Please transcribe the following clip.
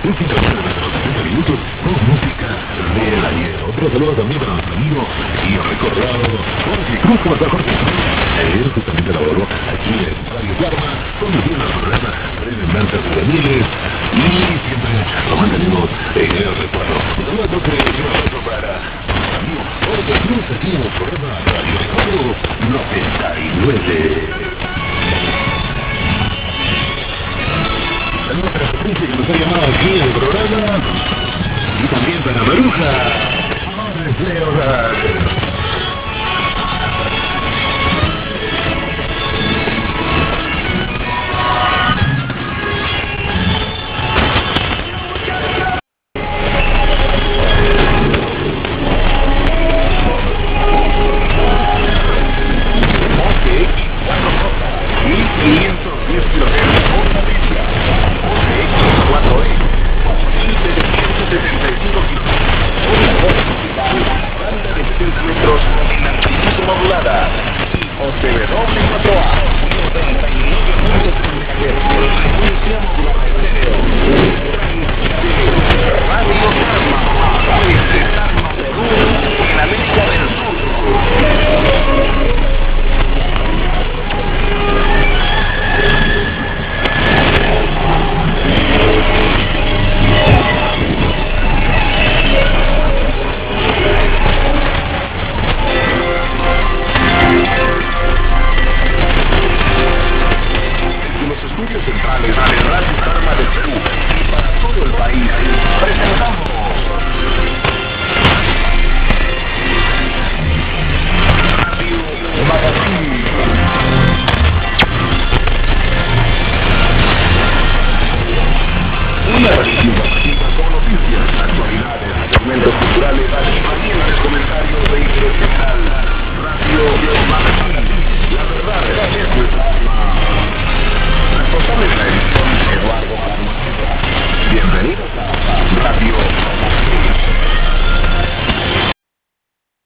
Un fin de semana de los 60 minutos con música del ayer. Otro saludo también para nuestro amigo y recordado Jorge Cruz, como está Jorge Cruz. Él justamente laboró aquí en Radio Karma, conduciendo el programa Remembranzas Juveniles y siempre lo mantenemos en el recuerdo. Un saludo entonces y un abrazo para nuestro amigo Jorge Cruz aquí en el programa Radio Recuerdo 99. Saludos para Patricia que nos ha llamado aquí en el programa. Y también para Maruja. Amores de hogar. En amplitud modulada y OCW4A 99.3 frecuencia modulada estéreo. Radio Karma desde Tarma, Perú, en América del Sur. Estudios centrales de Radio Karma del Perú y para todo el país presentamos